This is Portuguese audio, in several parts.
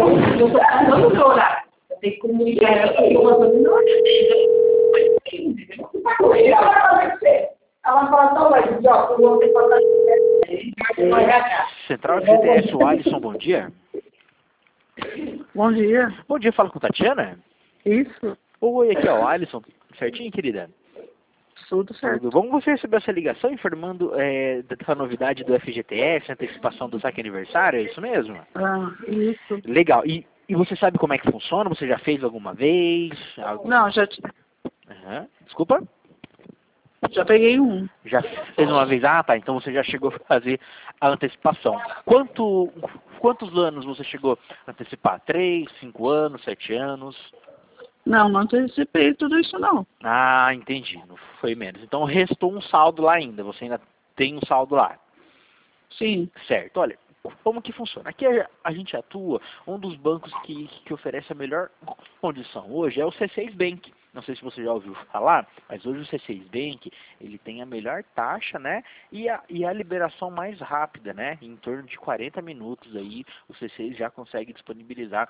eu tô passando o meu horário. Eu tenho que comunicar ela, eu vou fazer meu horário. Ela fala, tá, mas, ó, eu vou ter que passar. Central FGTS, o Alisson, bom dia. Bom dia. Bom dia, fala com Tatiana. Isso, Oi, aqui é o Alisson. Certinho, querida? tudo certo. Tudo bom? Você recebeu essa ligação informando da novidade do FGTS, antecipação do saque aniversário, é isso mesmo? Ah, isso. Legal. E você sabe como é que funciona? Você já fez alguma vez? Não, Aham. Desculpa? já peguei um. Já fez uma vez? Ah, tá. Então você já chegou a fazer a antecipação. Quantos anos você chegou a antecipar? 3, 5 anos, 7 anos? Não antecipei tudo isso não. Ah, entendi. Não foi menos. Então restou um saldo lá ainda. Você ainda tem um saldo lá. Sim. Certo. Olha, como que funciona? Aqui a gente atua, um dos bancos que oferece a melhor condição hoje é o C6 Bank. Não sei se você já ouviu falar, mas hoje o C6 Bank, ele tem a melhor taxa, né? E a liberação mais rápida, né? Em torno de 40 minutos aí, o C6 já consegue disponibilizar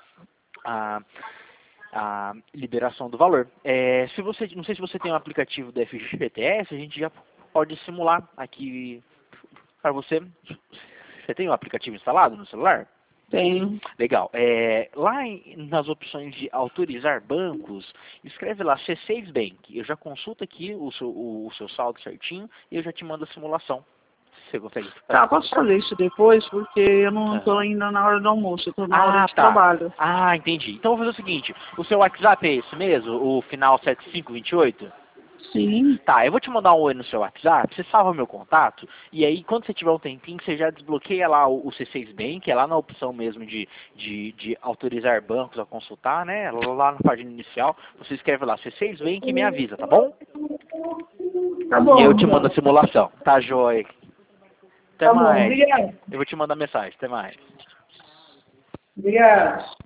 a liberação do valor. Não sei se você tem um aplicativo do FGTS, a gente já pode simular aqui para você. Você tem o aplicativo instalado no celular? Tenho. Legal. Lá nas opções de autorizar bancos, escreve lá C6 Bank. Eu já consulto aqui o seu saldo certinho e eu já te mando a simulação. Você consegue fazer? Tá, posso fazer isso depois, porque eu não tô ainda na hora do almoço, eu tô na hora de trabalho. Ah, entendi. Então eu vou fazer o seguinte, o seu WhatsApp é esse mesmo? O final 7528? Sim. Tá, eu vou te mandar um oi no seu WhatsApp, você salva meu contato, e aí quando você tiver um tempinho, você já desbloqueia lá o C6 Bank, é lá na opção mesmo de autorizar bancos a consultar, né? Lá na página inicial, você escreve lá C6 Bank e me avisa, tá bom? Tá bom. E eu te mando a simulação. Tá, joia. Até Tá bom, mais. obrigado. Eu vou te mandar mensagem, até mais. Obrigado.